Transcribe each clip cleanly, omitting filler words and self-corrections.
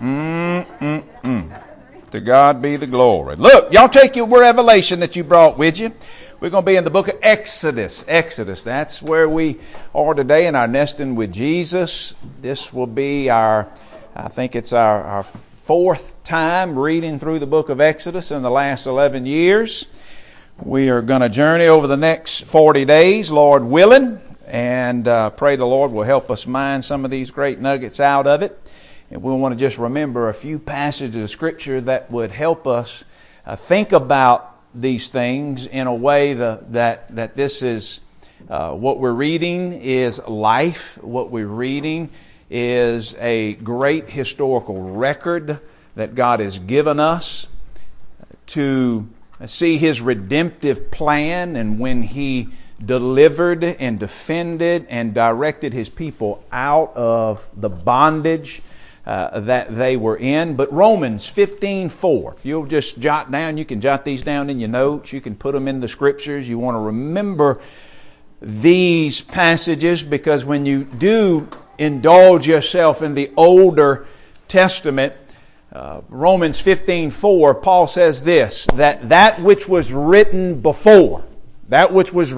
To God be the glory. Look, y'all take your revelation that you brought with you. We're going to be in the book of Exodus. Exodus, that's where we are today in our Nesting with Jesus. This will be I think it's our fourth time reading through the book of Exodus in the last 11 years. We are going to journey over the next 40 days, Lord willing, and pray the Lord will help us mine some of these great nuggets out of it. And we want to just remember a few passages of Scripture that would help us think about these things in a way that this is what we're reading is life. What we're reading is a great historical record that God has given us to see His redemptive plan, and when He delivered and defended and directed His people out of the bondage that they were in. But Romans 15:4, if you'll just jot down, you can jot these down in your notes, you can put them in the Scriptures. You want to remember these passages, because when you do indulge yourself in the Older Testament, Romans 15:4, Paul says this, that which was written before, that which was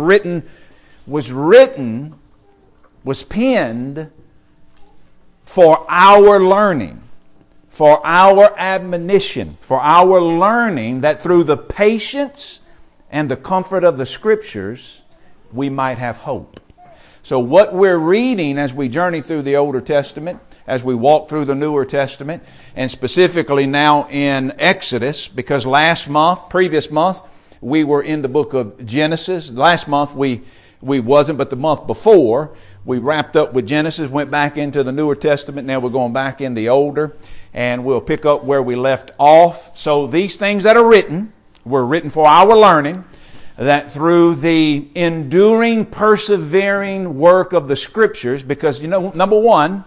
penned for our learning, for our admonition, for our learning, that through the patience and the comfort of the Scriptures we might have hope. So what we're reading as we journey through the Older Testament, as we walk through the Newer Testament, and specifically now in Exodus, because previous month, we were in the book of Genesis. Last month we wasn't, but the month before, we wrapped up with Genesis, went back into the Newer Testament. Now we're going back in the Older, and we'll pick up where we left off. So these things that are written were written for our learning, that through the enduring, persevering work of the Scriptures, because, number one,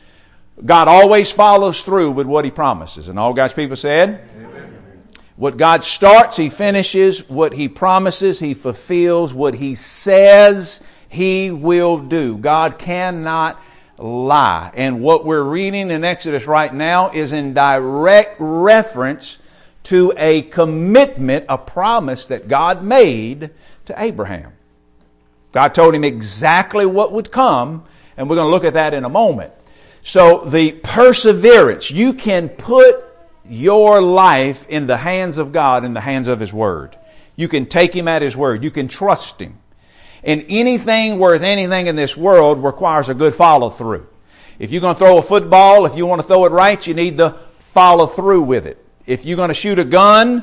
God always follows through with what He promises. And all God's people said? Amen. What God starts, He finishes. What He promises, He fulfills. What He says, He will do. God cannot lie. And what we're reading in Exodus right now is in direct reference to a commitment, a promise that God made to Abraham. God told him exactly what would come, and we're going to look at that in a moment. So the perseverance, you can put your life in the hands of God, in the hands of His Word. You can take Him at His Word. You can trust Him. And anything worth anything in this world requires a good follow through. If you're going to throw a football, if you want to throw it right, you need to follow through with it. If you're going to shooting a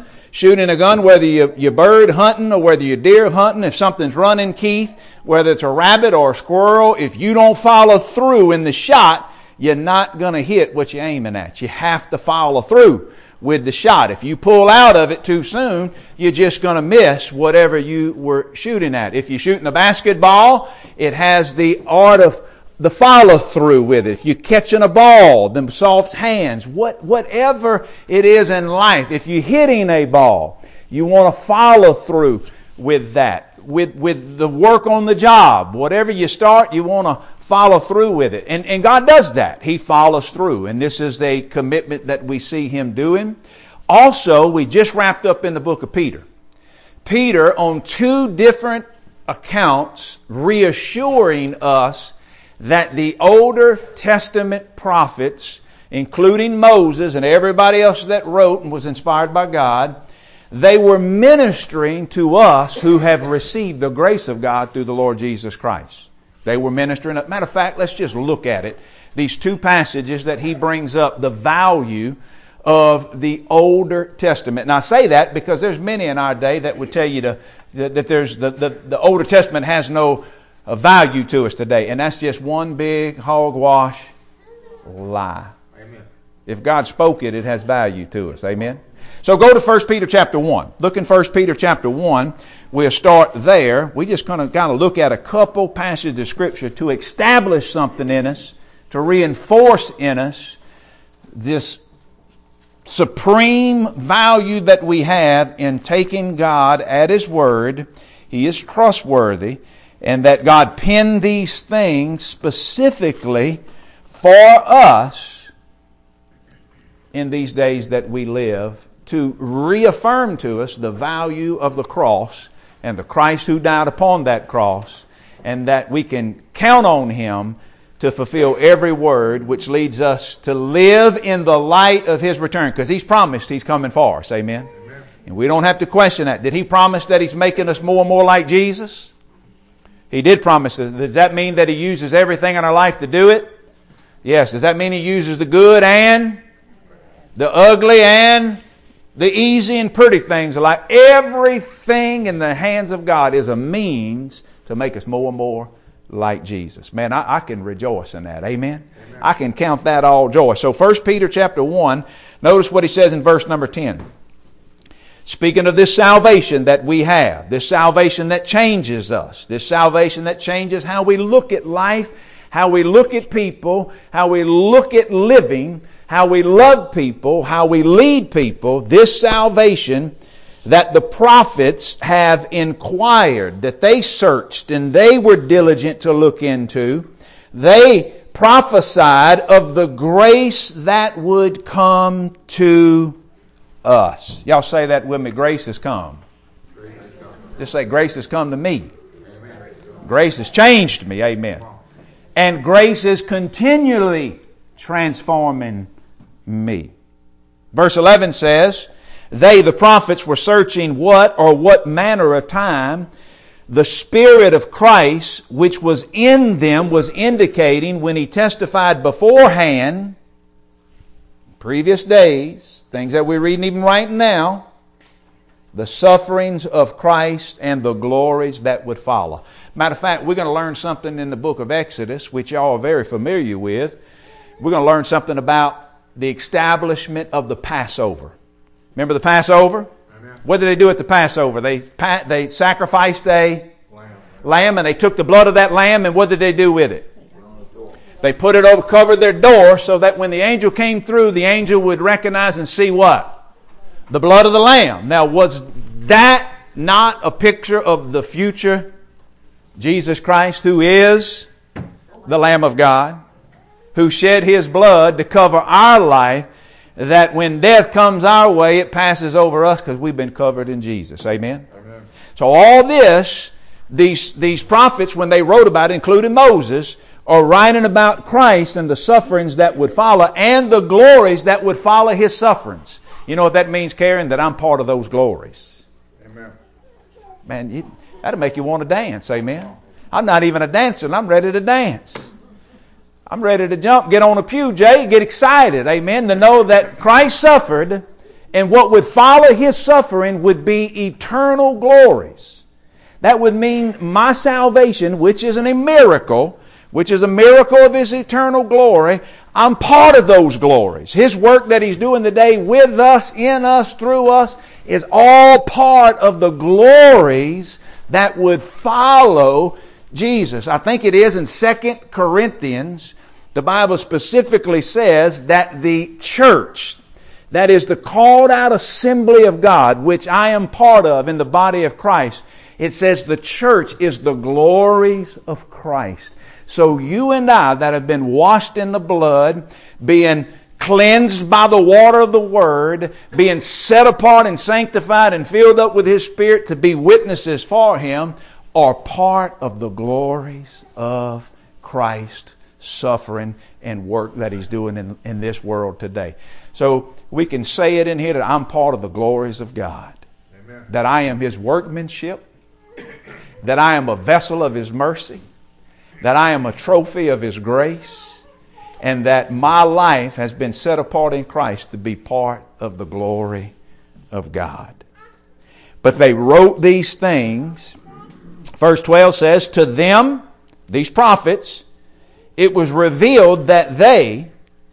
gun, whether you're bird hunting or whether you're deer hunting, if something's running, Keith, whether it's a rabbit or a squirrel, if you don't follow through in the shot, you're not going to hit what you're aiming at. You have to follow through with the shot. If you pull out of it too soon, you're just going to miss whatever you were shooting at. If you're shooting a basketball, it has the art of the follow through with it. If you're catching a ball, them soft hands, whatever it is in life, if you're hitting a ball, you want to follow through with that. With the work on the job, whatever you start, you want to follow through with it. And God does that. He follows through. And this is a commitment that we see Him doing. Also, we just wrapped up in the book of Peter. Peter, on two different accounts, reassuring us that the Older Testament prophets, including Moses and everybody else that wrote and was inspired by God, they were ministering to us who have received the grace of God through the Lord Jesus Christ. They were ministering. Matter of fact, let's just look at it. These two passages that he brings up, the value of the Older Testament. And I say that because there's many in our day that would tell you that there's the Older Testament has no value to us today. And that's just one big hogwash lie. Amen. If God spoke it, it has value to us. Amen. So go to 1 Peter chapter 1. Look in 1 Peter chapter 1. We'll start there. We just kind of look at a couple passages of Scripture to establish something in us, to reinforce in us this supreme value that we have in taking God at His Word. He is trustworthy, and that God penned these things specifically for us in these days that we live to reaffirm to us the value of the cross and the Christ who died upon that cross, and that we can count on Him to fulfill every word, which leads us to live in the light of His return, because He's promised He's coming for us. Amen? Amen. And we don't have to question that. Did He promise that He's making us more and more like Jesus? He did promise it. Does that mean that He uses everything in our life to do it? Yes. Does that mean He uses the good and the ugly and the easy and pretty things of life? Everything in the hands of God is a means to make us more and more like Jesus. Man, I can rejoice in that. Amen? Amen. I can count that all joy. So 1 Peter chapter 1, notice what he says in verse number 10. Speaking of this salvation that we have, this salvation that changes us, this salvation that changes how we look at life, how we look at people, how we look at living, how we love people, how we lead people, this salvation that the prophets have inquired, that they searched and they were diligent to look into. They prophesied of the grace that would come to us. Y'all say that with me. Grace has come. Just say, grace has come to me. Grace has changed me. Amen. And grace is continually transforming me. Verse 11 says, they, the prophets, were searching what manner of time the Spirit of Christ, which was in them, was indicating when He testified beforehand, previous days, things that we're reading even right now, the sufferings of Christ and the glories that would follow. Matter of fact, we're going to learn something in the book of Exodus, which y'all are very familiar with. We're going to learn something about the establishment of the Passover. Remember the Passover? Amen. What did they do at the Passover? They sacrificed a lamb, and they took the blood of that lamb, and what did they do with it? They put it over, covered their door, so that when the angel came through, the angel would recognize and see what? The blood of the lamb. Now, was that not a picture of the future Jesus Christ, who is the Lamb of God, who shed His blood to cover our life, that when death comes our way, it passes over us because we've been covered in Jesus. Amen? Amen. So all this, these prophets, when they wrote about it, including Moses, are writing about Christ and the sufferings that would follow and the glories that would follow His sufferings. You know what that means, Karen? That I'm part of those glories. Amen. Man, that'll make you want to dance. Amen. I'm not even a dancer, and I'm ready to dance. I'm ready to jump, get on a pew, Jay, get excited, amen, to know that Christ suffered, and what would follow His suffering would be eternal glories. That would mean my salvation, which is a miracle of His eternal glory. I'm part of those glories. His work that He's doing today with us, in us, through us, is all part of the glories that would follow Jesus. I think it is in 2 Corinthians, the Bible specifically says that the church, that is the called out assembly of God, which I am part of in the body of Christ, it says the church is the glories of Christ. So you and I that have been washed in the blood, being cleansed by the water of the Word, being set apart and sanctified and filled up with His Spirit to be witnesses for Him, are part of the glories of Christ suffering and work that He's doing in this world today. So we can say it in here that I'm part of the glories of God. Amen. That I am His workmanship, that I am a vessel of His mercy, that I am a trophy of His grace, and that my life has been set apart in Christ to be part of the glory of God. But they wrote these things. Verse 12 says, to them, these prophets, it was revealed that they,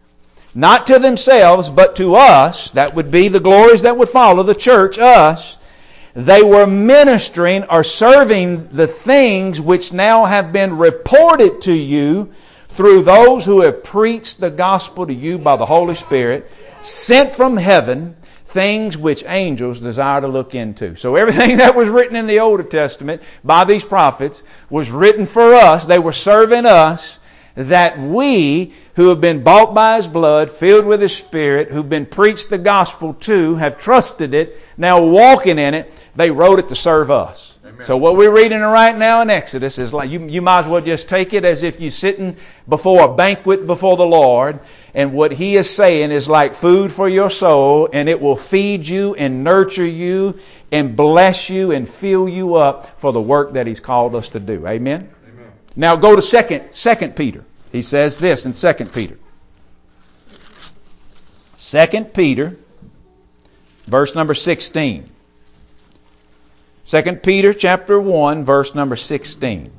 not to themselves, but to us, that would be the glories that would follow, the church, us, they were ministering or serving the things which now have been reported to you through those who have preached the gospel to you by the Holy Spirit, sent from heaven, things which angels desire to look into. So everything that was written in the Old Testament by these prophets was written for us. They were serving us. that we who have been bought by His blood, filled with His Spirit, who've been preached the gospel to, have trusted it, now walking in it, they wrote it to serve us. Amen. So what we're reading right now in Exodus is like, you might as well just take it as if you're sitting before a banquet before the Lord, and what He is saying is like food for your soul, and it will feed you and nurture you and bless you and fill you up for the work that He's called us to do. Amen? Amen. Now go to Second Peter. He says this in 2 Peter. 2 Peter, verse number 16. 2 Peter chapter 1, verse number 16.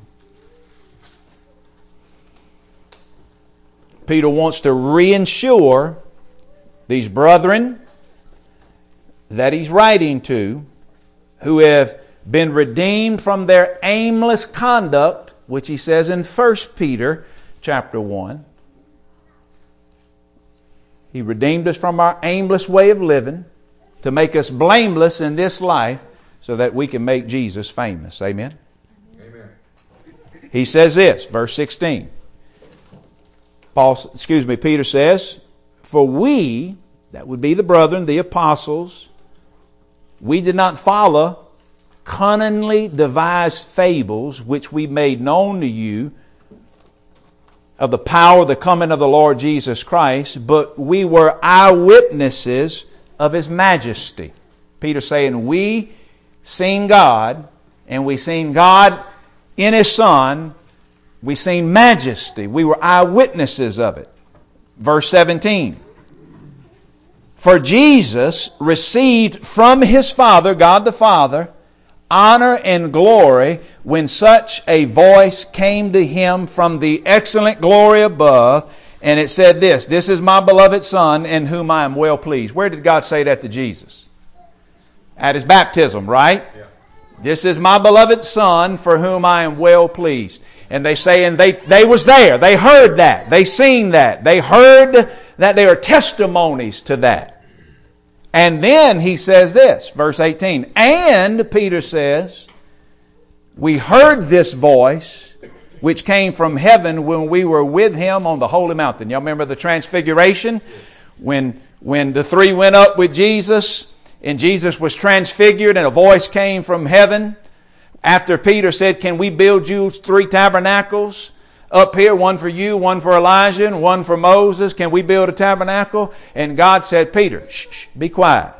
Peter wants to reassure these brethren that he's writing to, who have been redeemed from their aimless conduct, which he says in 1 Peter chapter 1. He redeemed us from our aimless way of living to make us blameless in this life so that we can make Jesus famous. Amen? Amen. He says this, verse 16. Peter says, for we, that would be the brethren, the apostles, we did not follow cunningly devised fables which we made known to you of the power of the coming of the Lord Jesus Christ, but we were eyewitnesses of His majesty. Peter saying, we seen God, and we seen God in His Son. We seen majesty. We were eyewitnesses of it. Verse 17. For Jesus received from His Father, God the Father, honor and glory when such a voice came to Him from the excellent glory above. And it said this, this is my beloved Son in whom I am well pleased. Where did God say that to Jesus? At His baptism, right? Yeah. This is my beloved Son for whom I am well pleased. And they say, and they was there. They heard that. They seen that. They heard that. There are testimonies to that. And then he says this, verse 18. And Peter says, we heard this voice which came from heaven when we were with Him on the holy mountain. Y'all remember the transfiguration? When the three went up with Jesus and Jesus was transfigured and a voice came from heaven. After Peter said, can we build you 3 tabernacles up here? One for you, one for Elijah, and one for Moses. Can we build a tabernacle? And God said, Peter, shh, be quiet.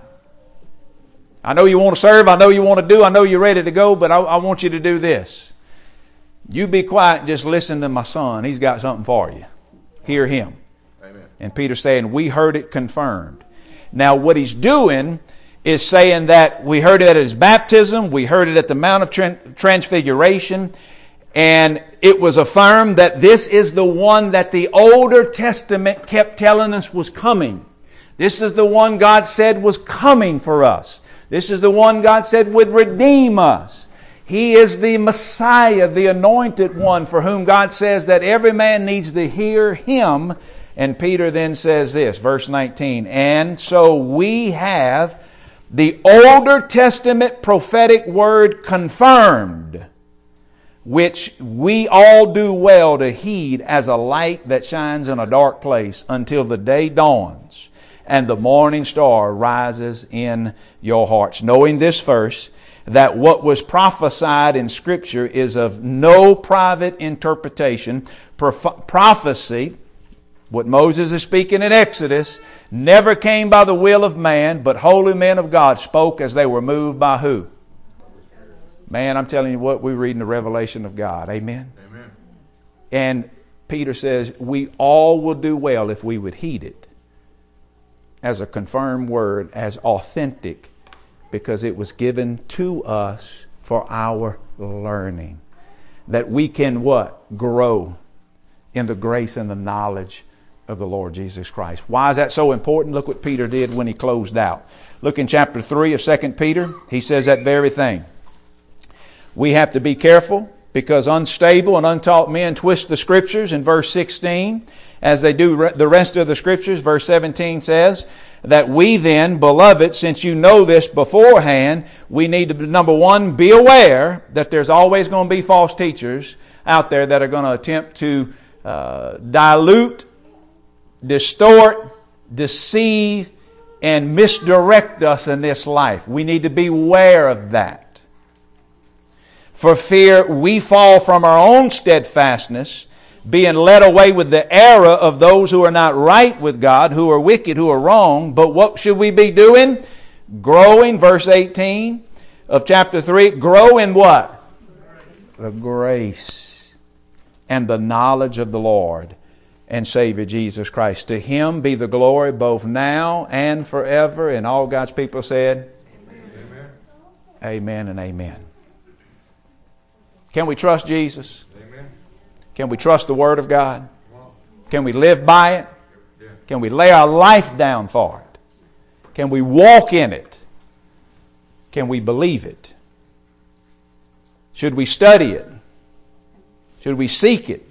I know you want to serve. I know you want to do. I know you're ready to go, but I want you to do this. You be quiet and just listen to my Son. He's got something for you. Hear Him. Amen. And Peter's saying, we heard it confirmed. Now what he's doing is saying that we heard it at His baptism, we heard it at the Mount of Transfiguration, and it was affirmed that this is the one that the Older Testament kept telling us was coming. This is the one God said was coming for us. This is the one God said would redeem us. He is the Messiah, the anointed one, for whom God says that every man needs to hear Him. And Peter then says this, verse 19, and so we have the Older Testament prophetic word confirmed, which we all do well to heed as a light that shines in a dark place until the day dawns and the morning star rises in your hearts. Knowing this first, that what was prophesied in Scripture is of no private interpretation. Prophecy, what Moses is speaking in Exodus, never came by the will of man, but holy men of God spoke as they were moved by who? Man, I'm telling you what, we read in the revelation of God. Amen? Amen. And Peter says, we all will do well if we would heed it as a confirmed word, as authentic, because it was given to us for our learning. That we can what? Grow in the grace and the knowledge of the Lord Jesus Christ. Why is that so important? Look what Peter did when he closed out. Look in chapter 3 of 2 Peter. He says that very thing. We have to be careful because unstable and untaught men twist the Scriptures in verse 16 as they do the rest of the Scriptures. Verse 17 says that we then, beloved, since you know this beforehand, we need to, number one, be aware that there's always going to be false teachers out there that are going to attempt to dilute, distort, deceive, and misdirect us in this life. We need to beware of that. For fear we fall from our own steadfastness, being led away with the error of those who are not right with God, who are wicked, who are wrong. But what should we be doing? Growing, verse 18 of chapter 3, grow in what? The grace and the knowledge of the Lord and Savior Jesus Christ. To Him be the glory both now and forever. And all God's people said, Amen. Amen and amen. Can we trust Jesus? Amen. Can we trust the Word of God? Can we live by it? Can we lay our life down for it? Can we walk in it? Can we believe it? Should we study it? Should we seek it?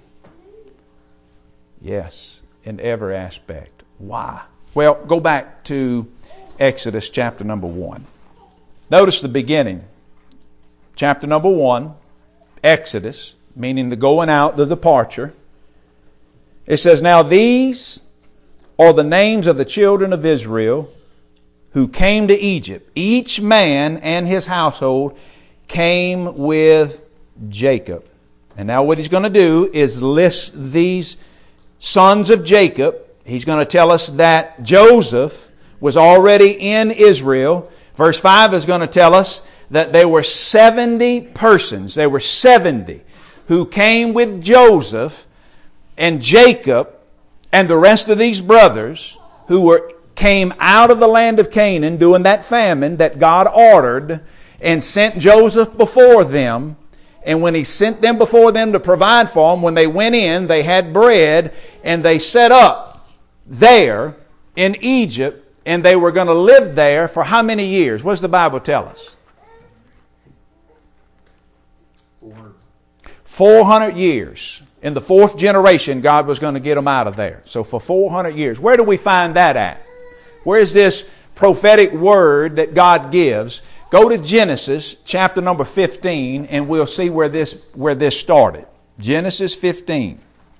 Yes, in every aspect. Why? Well, go back to Exodus chapter number 1. Notice the beginning. Chapter number 1, Exodus, meaning the going out, the departure. It says, now these are the names of the children of Israel who came to Egypt. Each man and his household came with Jacob. And now what he's going to do is list these sons of Jacob. He's going to tell us that Joseph was already in Israel. Verse 5 is going to tell us that there were 70 persons. There were 70 who came with Joseph and Jacob and the rest of these brothers who came out of the land of Canaan during that famine that God ordered and sent Joseph before them. And when He sent them before them to provide for them, when they went in, they had bread and they set up there in Egypt, and they were going to live there for how many years? What does the Bible tell us? 400 years. In the fourth generation, God was going to get them out of there. So for 400 years. Where do we find that at? Where's this prophetic word that God gives? Go to Genesis chapter number 15 and we'll see where this started. Genesis 15.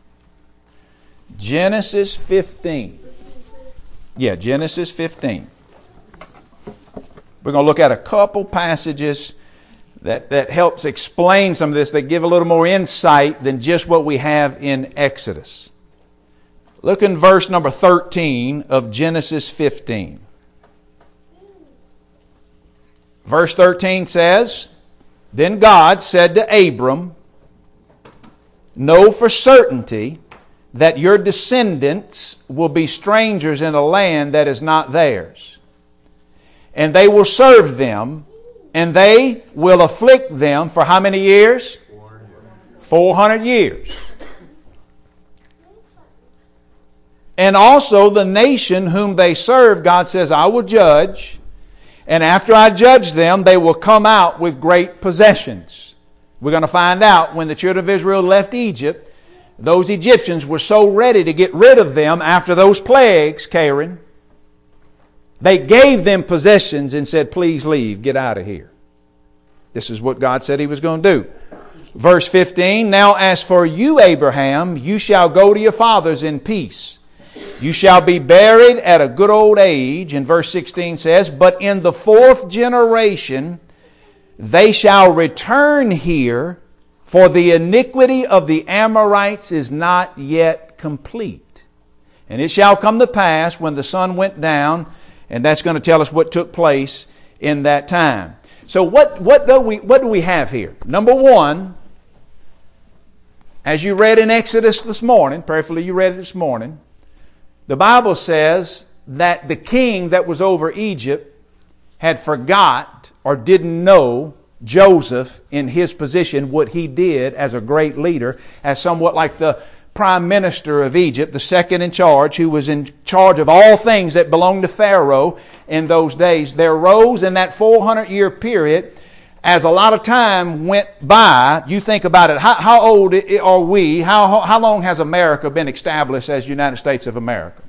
Genesis 15. Yeah, Genesis 15. We're going to look at a couple passages that helps explain some of this, that give a little more insight than just what we have in Exodus. Look in verse number 13 of Genesis 15. Verse 13 says, then God said to Abram, know for certainty that your descendants will be strangers in a land that is not theirs. And they will serve them, and they will afflict them for how many years? 400 years. And also the nation whom they serve, God says, I will judge. And after I judge them, they will come out with great possessions. We're going to find out when the children of Israel left Egypt, those Egyptians were so ready to get rid of them after those plagues, Karen. They gave them possessions and said, please leave, get out of here. This is what God said He was going to do. Verse 15, now as for you, Abraham, you shall go to your fathers in peace. You shall be buried at a good old age. And verse 16 says, but in the fourth generation they shall return here, for the iniquity of the Amorites is not yet complete. And it shall come to pass when the sun went down, and that's going to tell us what took place in that time. So what do we have here? Number one, as you read in Exodus this morning, prayerfully you read it this morning, the Bible says that the king that was over Egypt had forgot or didn't know Joseph in his position, what he did as a great leader, as somewhat like the prime minister of Egypt, the second in charge, who was in charge of all things that belonged to Pharaoh in those days. There rose in that 400-year period, as a lot of time went by. You think about it. How old are we? How long has America been established as United States of America?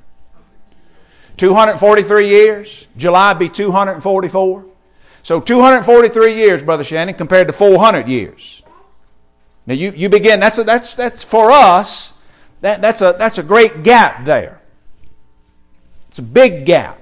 243 years. July be 244. So 243 years, Brother Shannon, compared to 400 years. Now you begin. That's for us. That's a great gap there. It's a big gap.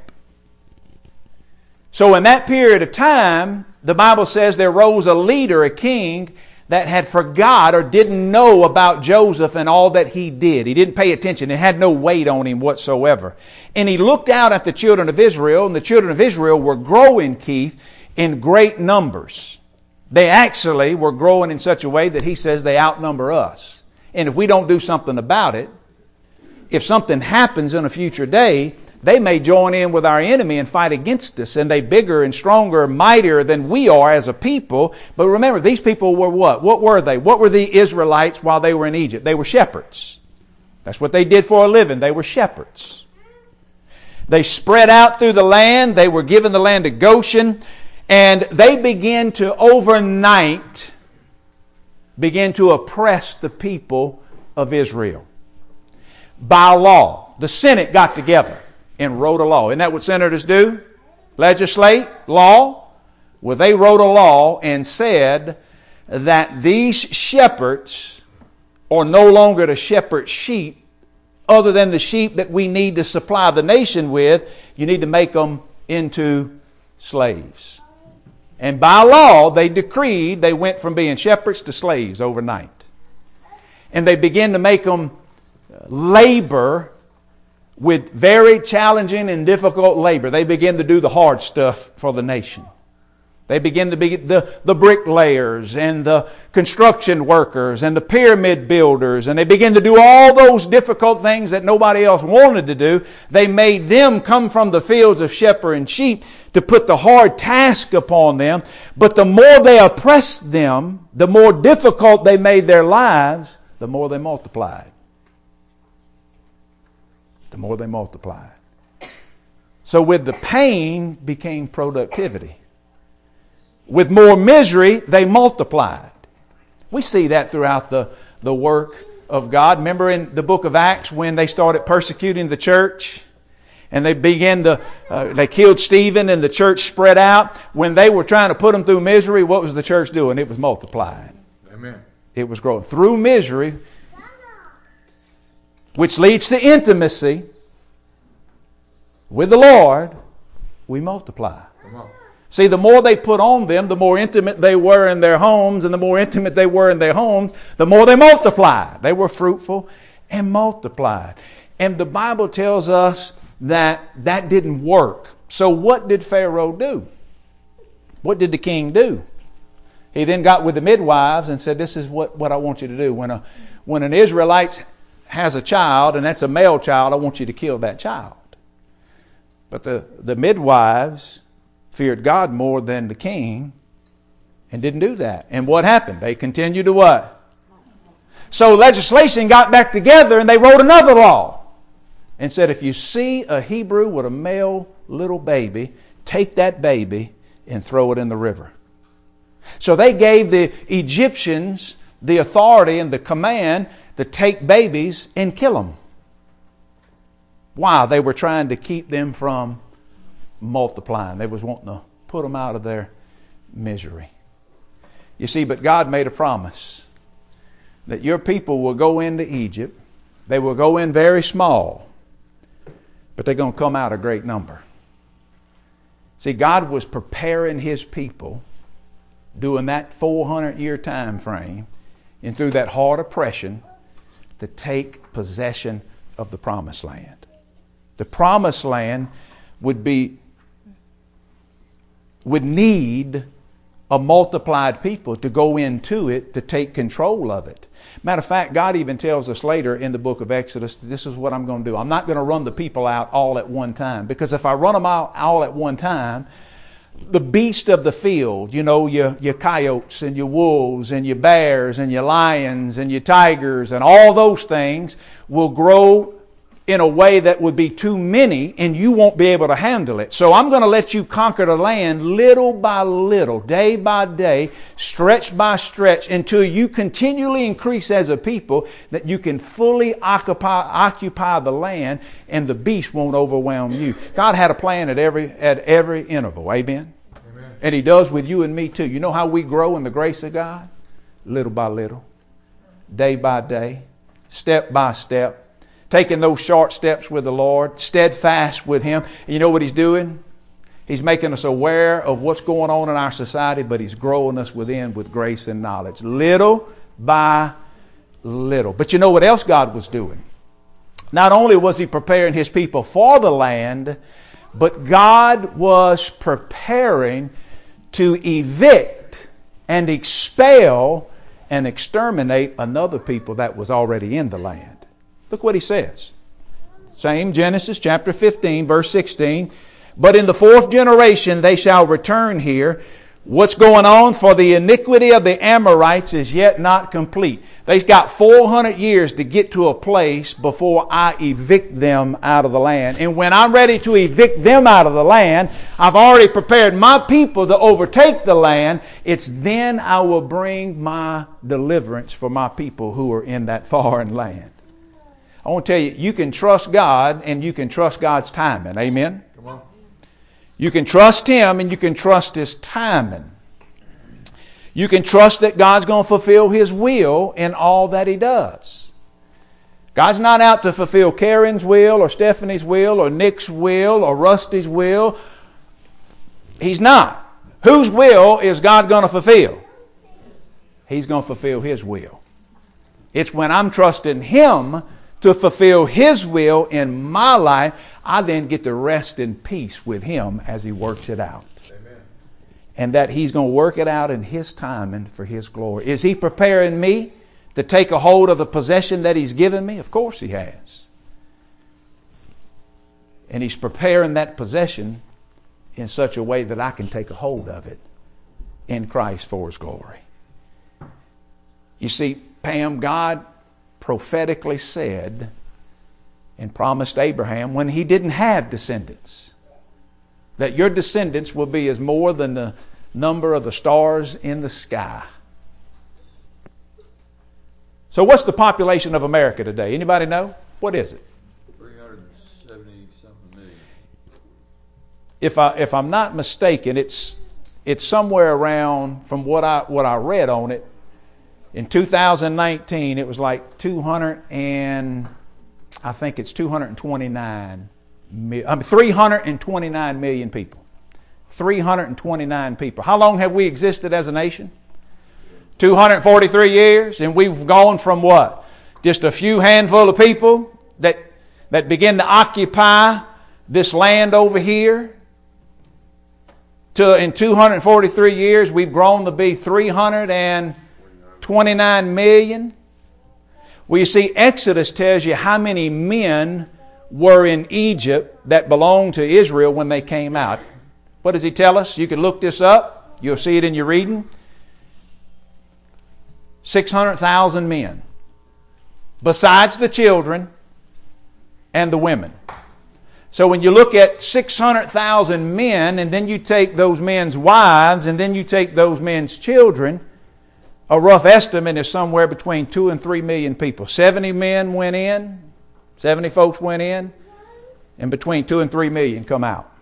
So in that period of time, the Bible says there rose a leader, a king, that had forgot or didn't know about Joseph and all that he did. He didn't pay attention. It had no weight on him whatsoever. And he looked out at the children of Israel, and the children of Israel were growing, Keith, in great numbers. They actually were growing in such a way that he says they outnumber us. And if we don't do something about it, if something happens in a future day, they may join in with our enemy and fight against us. And they're bigger and stronger and mightier than we are as a people. But remember, these people were what? What were they? What were the Israelites while they were in Egypt? They were shepherds. That's what they did for a living. They were shepherds. They spread out through the land. They were given the land of Goshen. And they began to overnight begin to oppress the people of Israel. By law. The Senate got together and wrote a law. Isn't that what senators do? Legislate, law. Well, they wrote a law and said that these shepherds are no longer to shepherd sheep other than the sheep that we need to supply the nation with. You need to make them into slaves. And by law, they decreed they went from being shepherds to slaves overnight. And they began to make them labor with very challenging and difficult labor. They begin to do the hard stuff for the nation. They begin to be the bricklayers and the construction workers and the pyramid builders. And they begin to do all those difficult things that nobody else wanted to do. They made them come from the fields of shepherding sheep to put the hard task upon them. But the more they oppressed them, the more difficult they made their lives, the more they multiplied. The more they multiplied. So with the pain became productivity. With more misery, they multiplied. We see that throughout the work of God. Remember in the book of Acts when they started persecuting the church? And they began they killed Stephen and the church spread out. When they were trying to put them through misery, what was the church doing? It was multiplying. Amen. It was growing. Through misery, which leads to intimacy with the Lord, we multiply. Come on. See, the more they put on them, the more intimate they were in their homes, and the more intimate they were in their homes, the more they multiplied. They were fruitful and multiplied. And the Bible tells us that that didn't work. So what did Pharaoh do? What did the king do? He then got with the midwives and said, this is what I want you to do. When an Israelite has a child, and that's a male child, I want you to kill that child. But the midwives feared God more than the king and didn't do that. And what happened? They continued to what? So legislation got back together and they wrote another law and said, if you see a Hebrew with a male little baby, take that baby and throw it in the river. So they gave the Egyptians the authority and the command to take babies and kill them. Why? They were trying to keep them from multiplying. They was wanting to put them out of their misery. You see, but God made a promise that your people will go into Egypt. They will go in very small, but they're going to come out a great number. See, God was preparing His people during that 400-year time frame and through that hard oppression to take possession of the promised land. The promised land would need a multiplied people to go into it, to take control of it. Matter of fact, God even tells us later in the book of Exodus, this is what I'm going to do. I'm not going to run the people out all at one time, because if I run them out all at one time, the beast of the field, your coyotes and your wolves and your bears and your lions and your tigers and all those things will grow in a way that would be too many, and you won't be able to handle it. So I'm going to let you conquer the land little by little, day by day, stretch by stretch, until you continually increase as a people that you can fully occupy the land, and the beast won't overwhelm you. God had a plan at every interval. Amen? Amen. And He does with you and me too. You know how we grow in the grace of God? Little by little, day by day, step by step, taking those short steps with the Lord, steadfast with Him. And you know what He's doing? He's making us aware of what's going on in our society, but He's growing us within with grace and knowledge, little by little. But you know what else God was doing? Not only was He preparing His people for the land, but God was preparing to evict and expel and exterminate another people that was already in the land. Look what He says. Same Genesis chapter 15, verse 16. But in the fourth generation they shall return here. What's going on? For the iniquity of the Amorites is yet not complete. They've got 400 years to get to a place before I evict them out of the land. And when I'm ready to evict them out of the land, I've already prepared my people to overtake the land. It's then I will bring my deliverance for my people who are in that foreign land. I want to tell you, you can trust God and you can trust God's timing. Amen? Come on. You can trust Him and you can trust His timing. You can trust that God's going to fulfill His will in all that He does. God's not out to fulfill Karen's will or Stephanie's will or Nick's will or Rusty's will. He's not. Whose will is God going to fulfill? He's going to fulfill His will. It's when I'm trusting Him to fulfill His will in my life, I then get to rest in peace with Him as He works it out. Amen. And that He's going to work it out in His time and for His glory. Is He preparing me to take a hold of the possession that He's given me? Of course He has. And He's preparing that possession in such a way that I can take a hold of it in Christ for His glory. You see, Pam, God prophetically said and promised Abraham when he didn't have descendants that your descendants will be as more than the number of the stars in the sky. So what's the population of America today? Anybody know? What is it? 370-something million. If I'm not mistaken, it's somewhere around, from what I read on it, in 2019, it was like 329 million people. 329 people. How long have we existed as a nation? 243 years. And we've gone from what? Just a few handful of people that begin to occupy this land over here. To in 243 years, we've grown to be 329 million. Well, you see, Exodus tells you how many men were in Egypt that belonged to Israel when they came out. What does he tell us? You can look this up. You'll see it in your reading. 600,000 men. Besides the children and the women. So when you look at 600,000 men, and then you take those men's wives, and then you take those men's children, a rough estimate is somewhere between 2 and 3 million people. 70 men went in, 70 folks went in, and between 2 and 3 million come out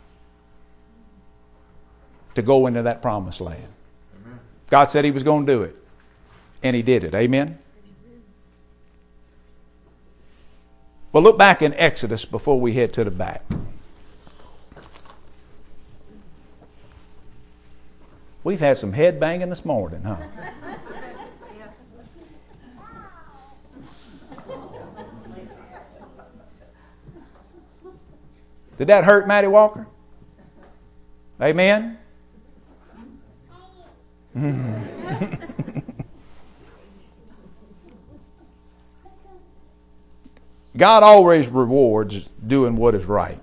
to go into that promised land. Amen. God said He was going to do it, and He did it. Amen? Well, look back in Exodus before we head to the back. We've had some head banging this morning, huh? Did that hurt Maddie Walker? Amen? God always rewards doing what is right.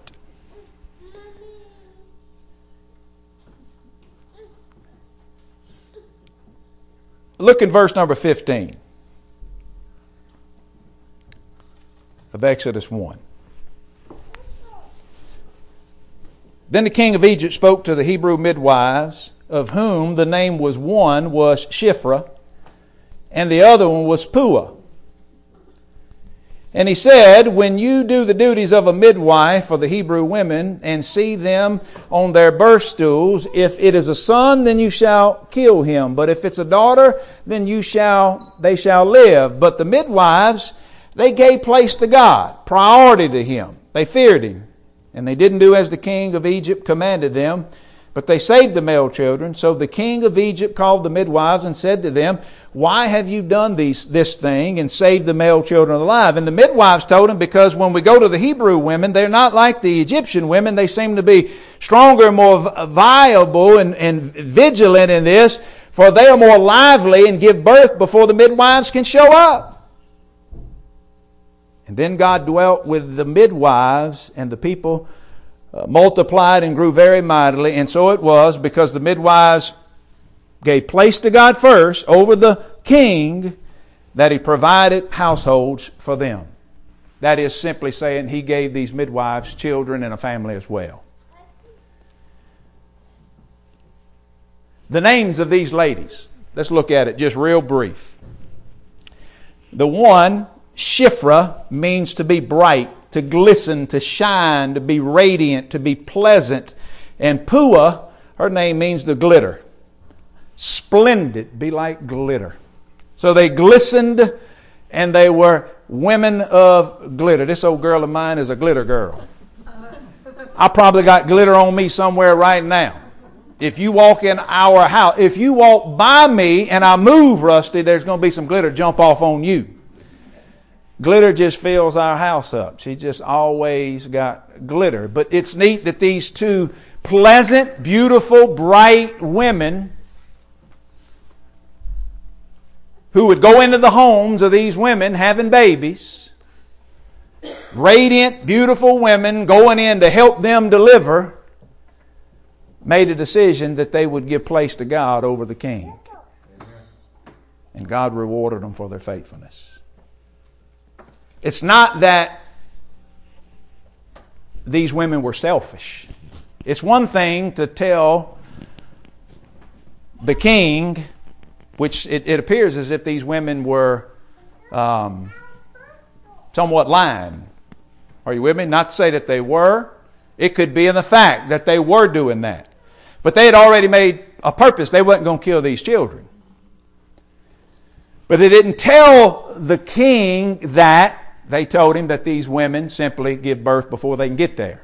Look in verse number 15 of Exodus 1. Then the king of Egypt spoke to the Hebrew midwives, of whom the name was one was Shiphrah, and the other one was Puah. And he said, when you do the duties of a midwife for the Hebrew women and see them on their birth stools, if it is a son, then you shall kill him. But if it's a daughter, then they shall live. But the midwives They gave place to God, priority to Him. They feared Him. And they didn't do as the king of Egypt commanded them, but they saved the male children. So the king of Egypt called the midwives and said to them, "Why have you done this thing and saved the male children alive?" And the midwives told him, "Because when we go to the Hebrew women, they're not like the Egyptian women. They seem to be stronger, more viable and vigilant in this, for they are more lively and give birth before the midwives can show up." And then God dwelt with the midwives, and the people multiplied and grew very mightily. And so it was, because the midwives gave place to God first over the king, that He provided households for them. That is simply saying He gave these midwives children and a family as well. The names of these ladies, let's look at it just real brief. The one, Shiphrah, means to be bright, to glisten, to shine, to be radiant, to be pleasant. And Puah, her name means to glitter. Splendid, be like glitter. So they glistened, and they were women of glitter. This old girl of mine is a glitter girl. I probably got glitter on me somewhere right now. If you walk in our house, if you walk by me and I move, Rusty, there's going to be some glitter jump off on you. Glitter just fills our house up. She just always got glitter. But it's neat that these two pleasant, beautiful, bright women who would go into the homes of these women having babies, radiant, beautiful women going in to help them deliver, made a decision that they would give place to God over the king. And God rewarded them for their faithfulness. It's not that these women were selfish. It's one thing to tell the king, which it appears as if these women were somewhat lying. Are you with me? Not to say that they were. It could be in the fact that they were doing that. But they had already made a purpose. They weren't going to kill these children. But they didn't tell the king that. They told him that these women simply give birth before they can get there.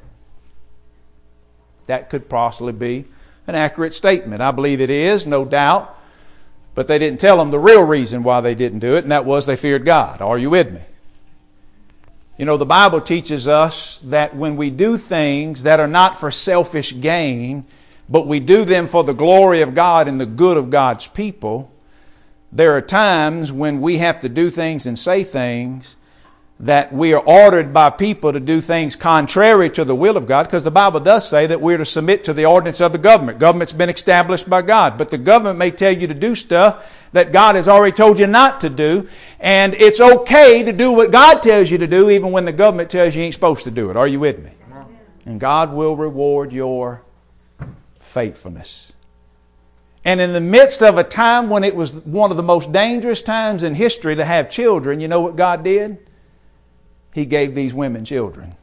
That could possibly be an accurate statement. I believe it is, no doubt. But they didn't tell them the real reason why they didn't do it, and that was they feared God. Are you with me? You know, the Bible teaches us that when we do things that are not for selfish gain, but we do them for the glory of God and the good of God's people, there are times when we have to do things and say things that we are ordered by people to do things contrary to the will of God, because the Bible does say that we're to submit to the ordinance of the government. Government's been established by God, but the government may tell you to do stuff that God has already told you not to do, and it's okay to do what God tells you to do even when the government tells you ain't supposed to do it. Are you with me? And God will reward your faithfulness. And in the midst of a time when it was one of the most dangerous times in history to have children, you know what God did? He gave these women children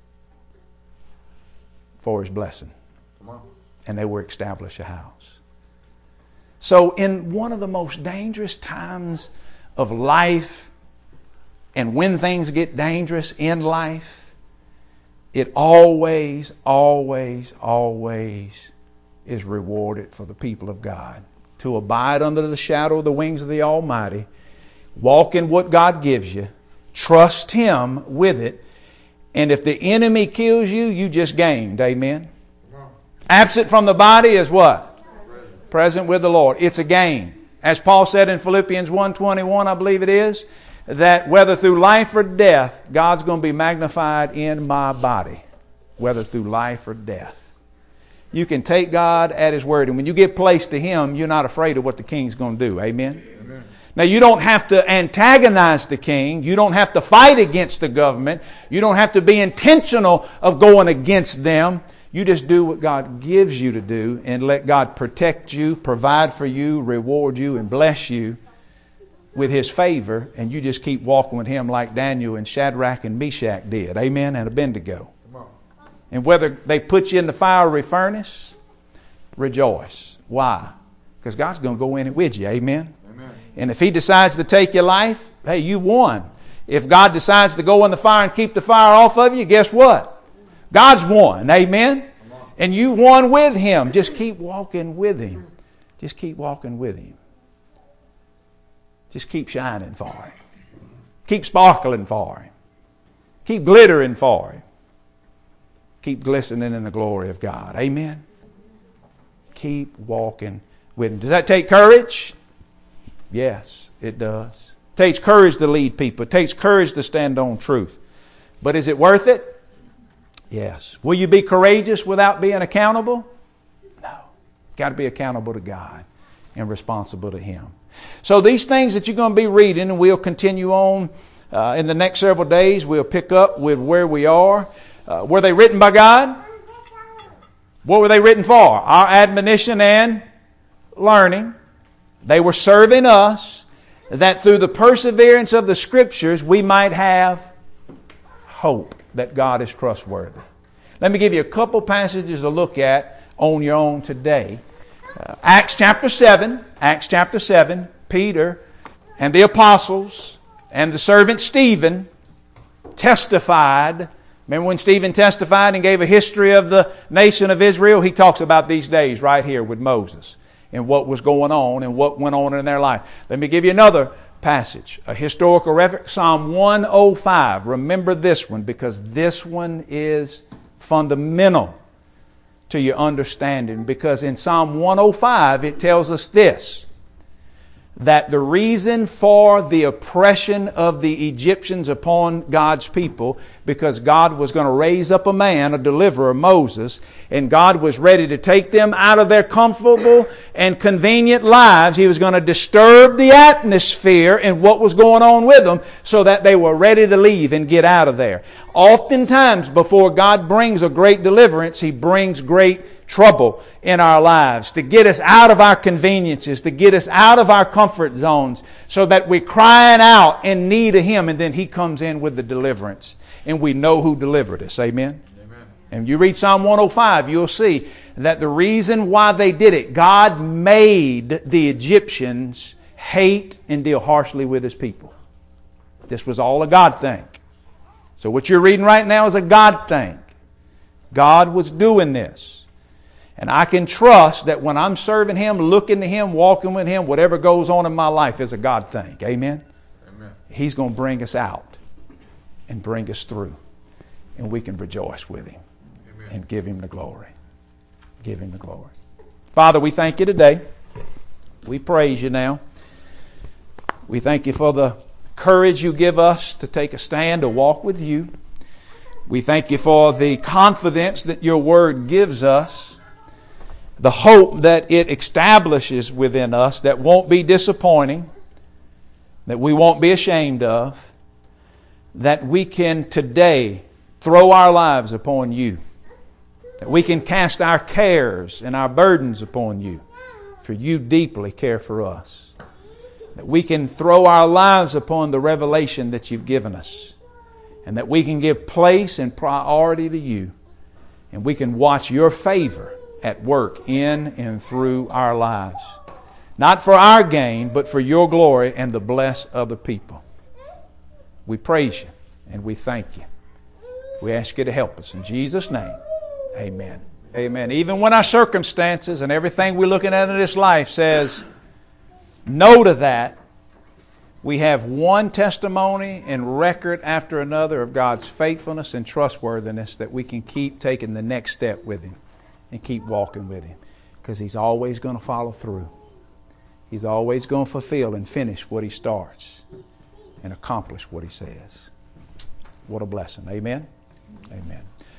for His blessing. And they were established a house. So in one of the most dangerous times of life, and when things get dangerous in life, it always, always, always is rewarded for the people of God. To abide under the shadow of the wings of the Almighty, walk in what God gives you, trust Him with it, and if the enemy kills you, you just gained. Amen? Absent from the body is what? Present with the Lord. It's a gain. As Paul said in Philippians 1:21, I believe it is, that whether through life or death, God's going to be magnified in my body. Whether through life or death. You can take God at His word, and when you get placed to Him, you're not afraid of what the King's going to do. Amen? Amen. Now, you don't have to antagonize the king. You don't have to fight against the government. You don't have to be intentional of going against them. You just do what God gives you to do and let God protect you, provide for you, reward you, and bless you with His favor. And you just keep walking with Him like Daniel and Shadrach and Meshach did. Amen? And Abednego. And whether they put you in the fiery furnace, rejoice. Why? Because God's going to go in it with you. Amen? And if He decides to take your life, hey, you won. If God decides to go in the fire and keep the fire off of you, guess what? God's won. Amen? And you won with Him. Just keep walking with Him. Just keep walking with Him. Just keep shining for Him. Keep sparkling for Him. Keep glittering for Him. Keep glistening in the glory of God. Amen? Keep walking with Him. Does that take courage? Yes, it does. It takes courage to lead people. It takes courage to stand on truth. But is it worth it? Yes. Will you be courageous without being accountable? No. You've got to be accountable to God and responsible to Him. So these things that you're going to be reading, and we'll continue on in the next several days. We'll pick up with where we are. Were they written by God? What were they written for? Our admonition and learning. They were serving us, that through the perseverance of the Scriptures we might have hope that God is trustworthy. Let me give you a couple passages to look at on your own today. Acts chapter 7, Peter and the apostles and the servant Stephen testified. Remember when Stephen testified and gave a history of the nation of Israel? He talks about these days right here with Moses and what was going on and what went on in their life. Let me give you another passage, a historical reference, Psalm 105. Remember this one, because this one is fundamental to your understanding. Because in Psalm 105 it tells us this, that the reason for the oppression of the Egyptians upon God's people, because God was going to raise up a man, a deliverer, Moses, and God was ready to take them out of their comfortable and convenient lives. He was going to disturb the atmosphere and what was going on with them so that they were ready to leave and get out of there. Oftentimes, before God brings a great deliverance, He brings great trouble in our lives to get us out of our conveniences, to get us out of our comfort zones, so that we're crying out in need of Him, and then He comes in with the deliverance, and we know who delivered us. Amen? Amen. And you read Psalm 105, you'll see that the reason why they did it, God made the Egyptians hate and deal harshly with His people. This was all a God thing. So what you're reading right now is a God thing. God was doing this. And I can trust that when I'm serving Him, looking to Him, walking with Him, whatever goes on in my life is a God thing. Amen? Amen. He's going to bring us out and bring us through. And we can rejoice with Him. Amen. And give Him the glory. Give Him the glory. Father, we thank You today. We praise You now. We thank You for the courage You give us to take a stand, to walk with You. We thank You for the confidence that Your Word gives us, the hope that it establishes within us that won't be disappointing, that we won't be ashamed of, that we can today throw our lives upon You, that we can cast our cares and our burdens upon You, for You deeply care for us, that we can throw our lives upon the revelation that You've given us, and that we can give place and priority to You, and we can watch Your favor at work in and through our lives. Not for our gain, but for Your glory and to bless other people. We praise You and we thank You. We ask You to help us. In Jesus' name, amen. Amen. Even when our circumstances and everything we're looking at in this life says no to that, we have one testimony and record after another of God's faithfulness and trustworthiness that we can keep taking the next step with Him and keep walking with Him, because He's always going to follow through. He's always going to fulfill and finish what He starts and accomplish what He says. What a blessing. Amen? Amen.